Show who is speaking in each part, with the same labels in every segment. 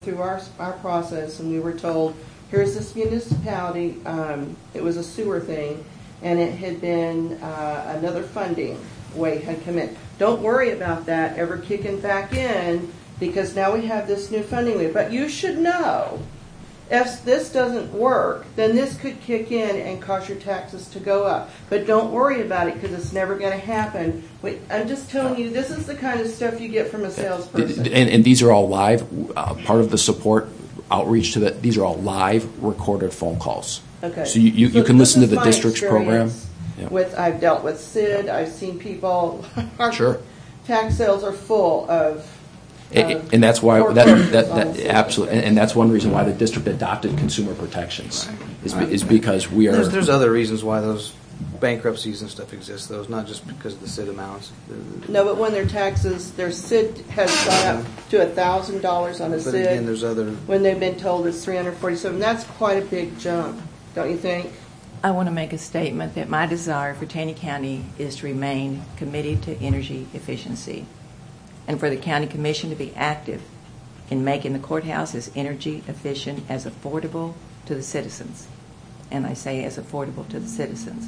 Speaker 1: through our process, and we were told, here's this municipality, it was a sewer thing, and it had been another funding way had come in. Don't worry about that ever kicking back in, because now we have this new funding way. But you should know, if this doesn't work, then this could kick in and cause your taxes to go up. But don't worry about it, because it's never going to happen. I'm just telling you, this is the kind of stuff you get from a salesperson.
Speaker 2: And these are all live. Part of the support outreach to that, these are all live recorded phone calls.
Speaker 1: Okay.
Speaker 2: So you can listen to the district's program.
Speaker 1: Yeah. I've dealt with Sid. I've seen people. Our
Speaker 2: sure.
Speaker 1: Tax sales are full of.
Speaker 2: And that's why that absolutely, and that's one reason why the district adopted consumer protections, is because we are.
Speaker 3: There's other reasons why those bankruptcies and stuff exist, though. It's not just because of the SID amounts.
Speaker 1: No, but when their SID has gone up to $1,000 on a SID.
Speaker 3: But again, there's other.
Speaker 1: When they've been told it's $347, that's quite a big jump, don't you think?
Speaker 4: I want to make a statement that my desire for Taney County is to remain committed to energy efficiency, and for the County Commission to be active in making the courthouse as energy efficient as affordable to the citizens. And I say as affordable to the citizens.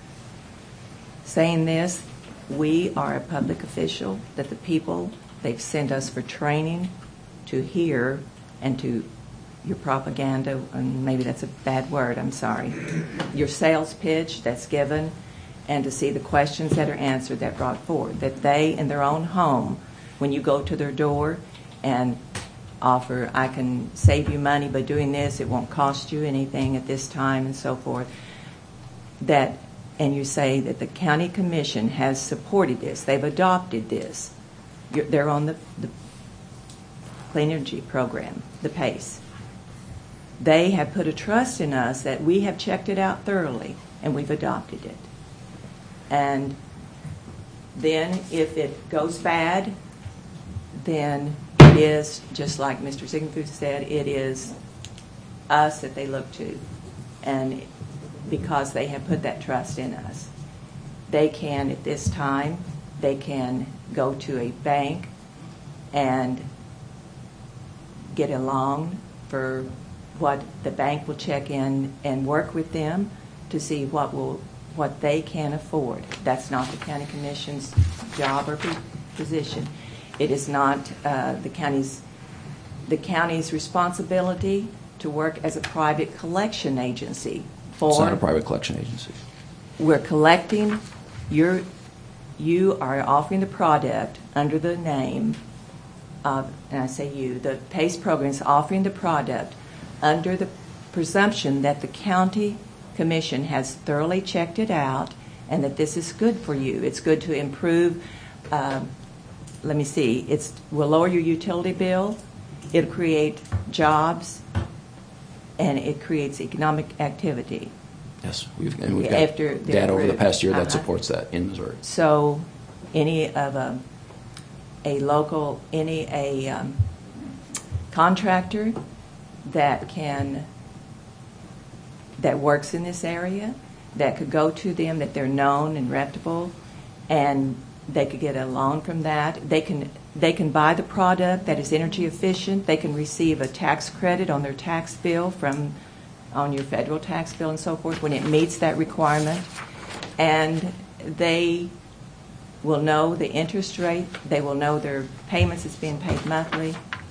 Speaker 4: Saying this, we are a public official that the people, they've sent us for training to hear, and to your propaganda, and maybe that's a bad word, I'm sorry, your sales pitch that's given, and to see the questions that are answered that brought forward, that they in their own home, when you go to their door and offer, I can save you money by doing this, it won't cost you anything at this time, and so forth, that, and you say that the County Commission has supported this, they've adopted this, they're on the Clean Energy Program, the PACE. They have put a trust in us that we have checked it out thoroughly, and we've adopted it. And then if it goes bad, then it is, just like Mr. Ziegenfuss said, it is us that they look to. And because they have put that trust in us, they can, at this time, they can go to a bank and get a loan for what the bank will check in and work with them to see what they can afford. That's not the County Commission's job or position. It is not the county's responsibility to work as a private collection agency.
Speaker 2: It's not a private collection agency.
Speaker 4: We're collecting. You are offering the product under the name of, and I say you, the PACE program is offering the product under the presumption that the County Commission has thoroughly checked it out and that this is good for you. It's good to improve, let me see, it will lower your utility bill, it'll create jobs, and it creates economic activity.
Speaker 2: Yes, we've got data over the past year that supports that in Missouri.
Speaker 4: So any of a contractor that works in this area, that could go to them, that they're known and reputable, and they could get a loan from that. They can buy the product that is energy efficient. They can receive a tax credit on their tax bill on your federal tax bill and so forth when it meets that requirement. And they will know the interest rate. They will know their payments is being paid monthly.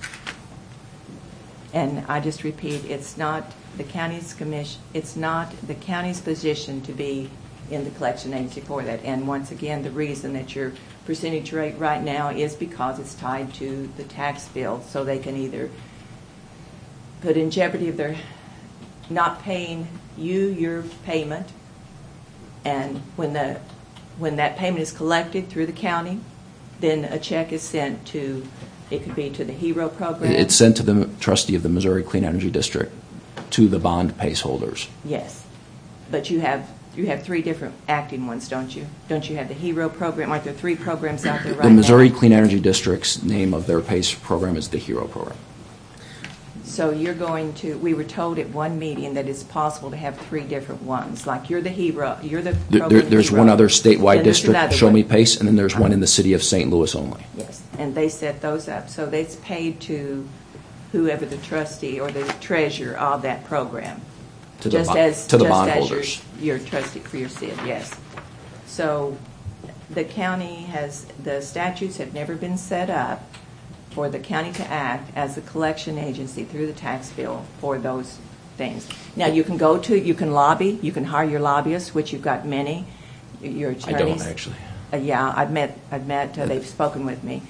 Speaker 4: And I just repeat, it's not the county's commission. It's not the county's position to be in the collection agency for that. And once again, the reason that your percentage rate right now is because it's tied to the tax bill, so they can either put in jeopardy of their not paying you your payment, and when that payment is collected through the county, then a check is sent to, it could be to the HERO program.
Speaker 2: It's sent to the trustee of the Missouri Clean Energy District, to the bond PACE holders.
Speaker 4: Yes, but you have three different acting ones, don't you? Don't you have the HERO program? Aren't there three programs out there right now?
Speaker 2: The Missouri Clean Energy District's name of their PACE program is the HERO program.
Speaker 4: So we were told at one meeting that it's possible to have three different ones. Like you're the HERO, you're the program
Speaker 2: There's
Speaker 4: HERO.
Speaker 2: one other statewide district, Show
Speaker 4: one.
Speaker 2: Me PACE, and then there's one in the city of St. Louis only.
Speaker 4: Yes, and they set those up. So it's paid to whoever the trustee or the treasurer of that program.
Speaker 2: To the bondholders.
Speaker 4: Your trustee for your SID, yes. So the county the statutes have never been set up for the county to act as a collection agency through the tax bill for those things. Now, you can lobby, you can hire your lobbyists, which you've got many, your attorneys.
Speaker 2: I don't, actually.
Speaker 4: Yeah, I've met, they've spoken with me.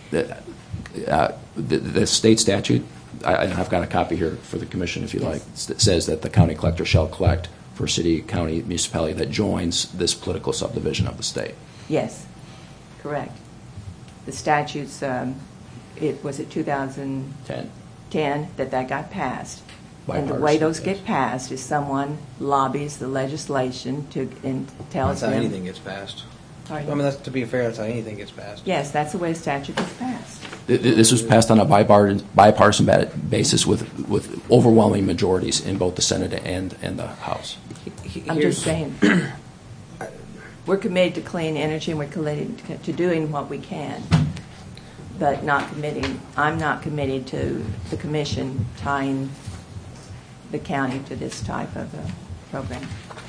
Speaker 2: The state statute, I've got a copy here for the commission if you like, that says that the county collector shall collect for city, county, municipality that joins this political subdivision of the state.
Speaker 4: Yes, correct. The statutes, was it 2010 that got passed. And the way those get passed is someone lobbies the legislation and tells them.
Speaker 3: That's how anything gets passed.
Speaker 4: Pardon?
Speaker 3: I mean, to be fair, that's how anything gets passed.
Speaker 4: Yes, that's the way a statute gets passed.
Speaker 2: This was passed on a bipartisan basis with overwhelming majorities in both the Senate and the House.
Speaker 4: I'm just saying, we're committed to clean energy and we're committed to doing what we can, but I'm not committed to the commission tying the county to this type of a program.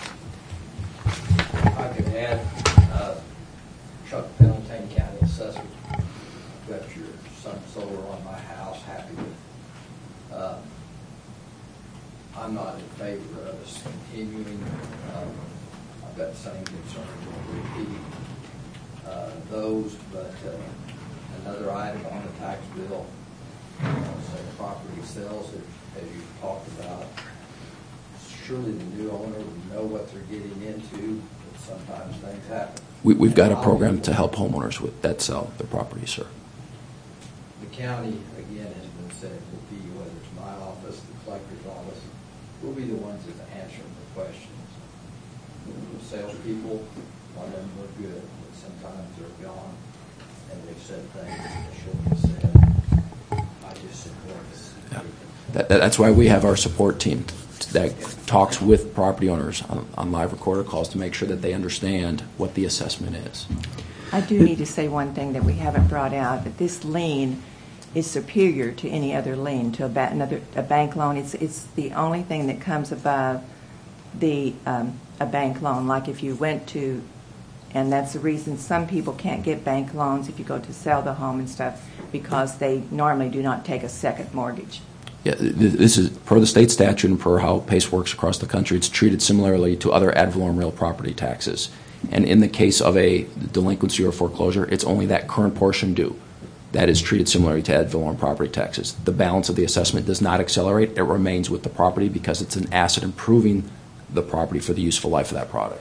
Speaker 5: I could add, Chuck Pendleton, County Assessor, got your sun solar on my house, happy with. I'm not in favor of us continuing. I've got the same concerns with repeating those, but another item on the tax bill, say property sales, as you talked about, surely the new owner would know what they're getting into, but sometimes things happen.
Speaker 2: We've got a program to help homeowners that sell their property, sir.
Speaker 5: The county, again, has been said, will be, whether it's my office, the collector's office, we'll be the ones that answer the questions. The salespeople, one of them look good, but sometimes they're gone, and they've said things that they shouldn't have said. I just support this.
Speaker 2: Yeah. That's why we have our support team that talks with property owners on live recorder calls to make sure that they understand what the assessment is.
Speaker 4: I do need to say one thing that we haven't brought out, that this lien is superior to any other lien, to a bank loan. It's the only thing that comes above a bank loan. Like if you went to, and that's the reason some people can't get bank loans if you go to sell the home and stuff, because they normally do not take a second mortgage.
Speaker 2: Yeah, this is per the state statute and per how PACE works across the country. It's treated similarly to other ad valorem real property taxes. And in the case of a delinquency or foreclosure, it's only that current portion due. That is treated similarly to ad valorem property taxes. The balance of the assessment does not accelerate. It remains with the property because it's an asset improving the property for the useful life of that product.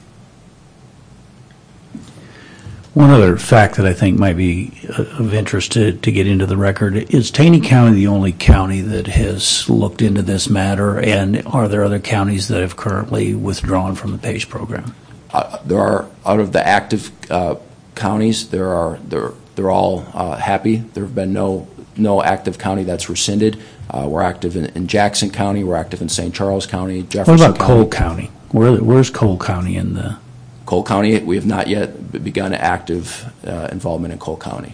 Speaker 6: One other fact that I think might be of interest to get into the record is Taney County the only county that has looked into this matter, and are there other counties that have currently withdrawn from the PACE program?
Speaker 2: There are, out of the active counties, they're all happy. There have been no active county that's rescinded. We're active in Jackson County. We're active in St. Charles County, Jefferson
Speaker 6: What about
Speaker 2: County.
Speaker 6: Cole County? Where's Cole County in the?
Speaker 2: Cole County, we have not yet begun active involvement in Cole County.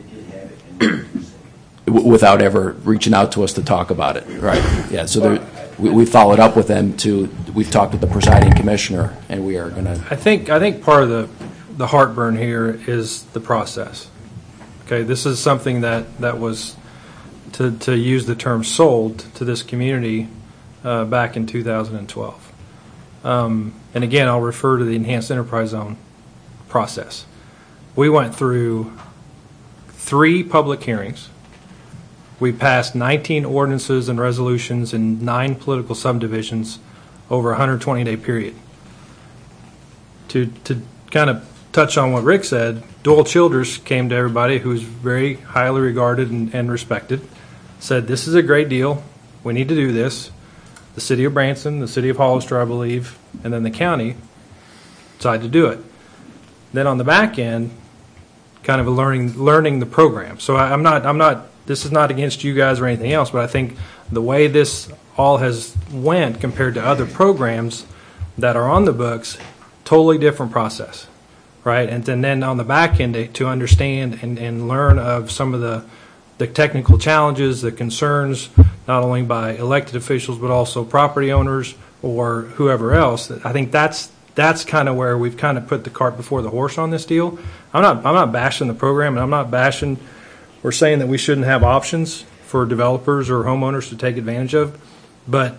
Speaker 2: Without ever reaching out to us to talk about it, right? Yeah, so we followed up with them we've talked with the presiding commissioner, and we are going to.
Speaker 7: I think part of the heartburn here is the process. Okay, this is something that was, to use the term, sold to this community back in 2012. And again, I'll refer to the Enhanced Enterprise Zone process. We went through 3 public hearings. We passed 19 ordinances and resolutions in 9 political subdivisions over a 120-day period. To kind of touch on what Rick said, Doyle Childers came to everybody, who's very highly regarded and respected, said, this is a great deal. We need to do this. The city of Branson, the city of Hollister, I believe, and then the county decided to do it. Then on the back end, kind of learning the program. So I'm not. This is not against you guys or anything else, but I think the way this all has went compared to other programs that are on the books, totally different process, right? And then on the back end to understand and learn of some of the the technical challenges, the concerns, not only by elected officials but also property owners or whoever else. I think that's kind of where we've kind of put the cart before the horse on this deal. I'm not bashing the program, and I'm not bashing or saying that we shouldn't have options for developers or homeowners to take advantage of, but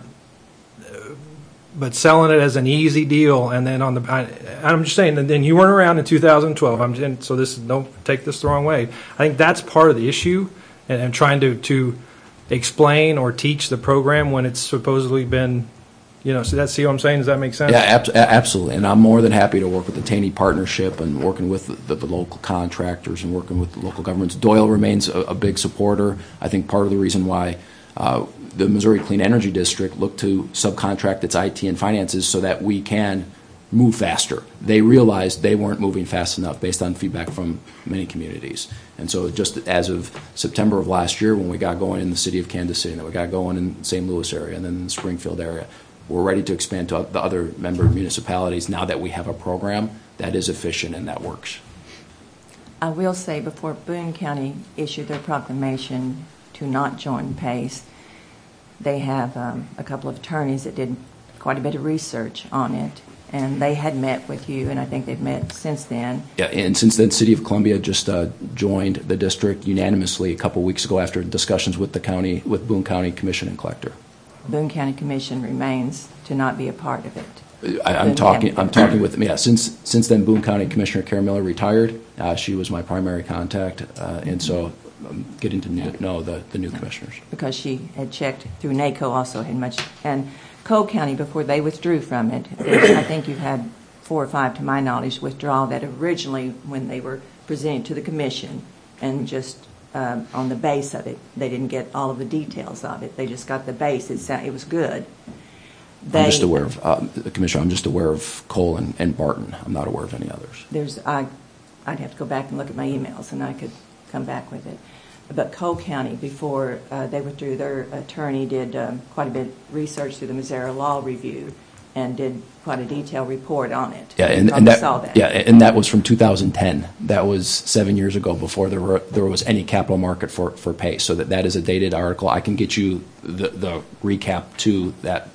Speaker 7: selling it as an easy deal, and then I'm just saying, and then you weren't around in 2012. So don't take this the wrong way. I think that's part of the issue, and trying to explain or teach the program when it's supposedly been, so see what I'm saying? Does that make sense?
Speaker 2: Yeah, absolutely. And I'm more than happy to work with the Taney Partnership and working with the local contractors and working with the local governments. Doyle remains a big supporter. I think part of the reason why the Missouri Clean Energy District looked to subcontract its IT and finances so that we can move faster. They realized they weren't moving fast enough based on feedback from many communities. And so just as of September of last year, when we got going in the city of Kansas City, and then we got going in the St. Louis area, and then in the Springfield area, we're ready to expand to the other member municipalities now that we have a program that is efficient and that works.
Speaker 4: I will say, before Boone County issued their proclamation to not join PACE, they have a couple of attorneys that did quite a bit of research on it, and they had met with you, and I think they've met since then.
Speaker 2: Yeah, and since then, City of Columbia just joined the district unanimously a couple weeks ago after discussions with with Boone County Commission and Collector.
Speaker 4: Boone County Commission remains to not be a part of it.
Speaker 2: I'm talking with them. Yeah, since then, Boone County Commissioner Karen Miller retired. She was my primary contact, and so I'm getting to know the new commissioners.
Speaker 4: Because she had checked through NACO also had much, and Cole County, before they withdrew from it, I think you've had 4 or 5, to my knowledge, withdraw that originally when they were presented to the commission, and just on the base of it, they didn't get all of the details of it. They just got the base. It was good.
Speaker 2: I'm just aware of Commissioner. I'm just aware of Cole and Barton. I'm not aware of any others.
Speaker 4: I'd have to go back and look at my emails, and I could come back with it. But Cole County, before they withdrew, their attorney did quite a bit of research through the Missouri Law Review and did quite a detailed report on it.
Speaker 2: Yeah, and that was from 2010. That was 7 years ago, before there was any capital market for PACE. So that is a dated article. I can get you the recap to that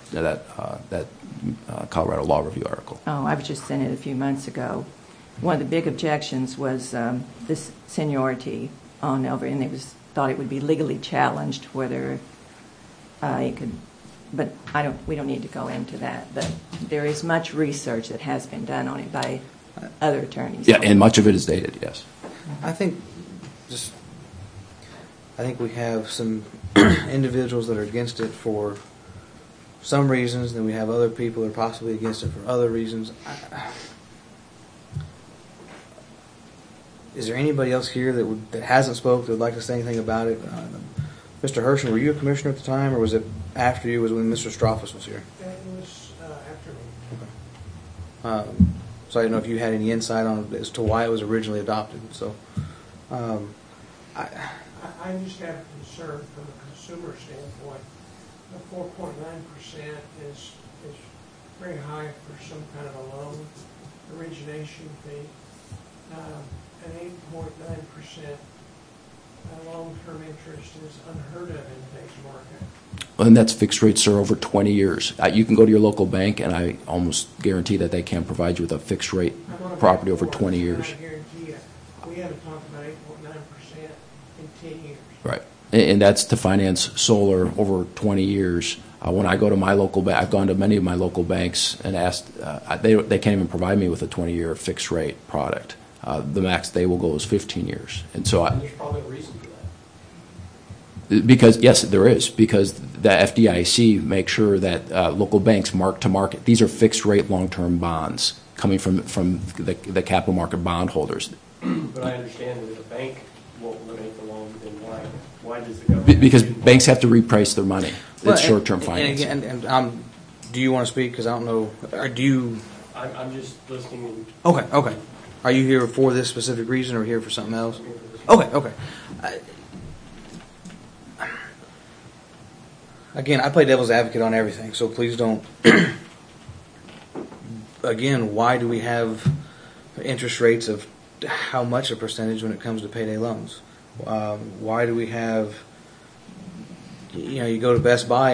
Speaker 2: Colorado Law Review article.
Speaker 4: Oh, I was just sent it a few months ago. One of the big objections was this seniority on over, and they thought it would be legally challenged whether it could. But we don't need to go into that. But there is much research that has been done on it by other attorneys.
Speaker 2: Yeah, and much of it is dated. Yes.
Speaker 3: I think we have some individuals that are against it for some reasons, then we have other people that are possibly against it for other reasons. Is there anybody else here that hasn't spoke that would like to say anything about it? Mr. Herschen, were you a commissioner at the time, or was it after you? Was when Mr. Stroffus was here?
Speaker 8: It was after me.
Speaker 3: Okay. So I don't know if you had any insight on as to why it was originally adopted. So,
Speaker 8: I just have a concern from a consumer standpoint. The 4.9% is very high for some kind of a loan origination fee. An 8.9% long-term interest is unheard of in today's market.
Speaker 2: And that's fixed rates, sir, over 20 years. You can go to your local bank, and I almost guarantee that they can't provide you with a fixed rate property over 20 years.
Speaker 8: I guarantee you. We haven't talked about 8.9% in 10 years.
Speaker 2: Right. And that's to finance solar over 20 years. When I go to my local bank, I've gone to many of my local banks and asked, they can't even provide me with a 20-year fixed rate product. The max they will go is 15 years. And so
Speaker 9: there's probably a reason for that.
Speaker 2: Because, yes, there is. Because the FDIC makes sure that local banks mark to market. These are fixed rate long-term bonds coming from the capital market bondholders.
Speaker 9: But I understand that if a bank won't limit the loan, then why does the government?
Speaker 2: Because banks have to reprice their money. It's short-term financing.
Speaker 3: And do you want to speak? Because I don't know. Or do you?
Speaker 9: I'm just listening.
Speaker 3: Okay. Are you here for this specific reason or here for something else? Okay. Again, I play devil's advocate on everything, so please don't. Again, why do we have interest rates of how much a percentage when it comes to payday loans? Why do we have, you know, you go to Best Buy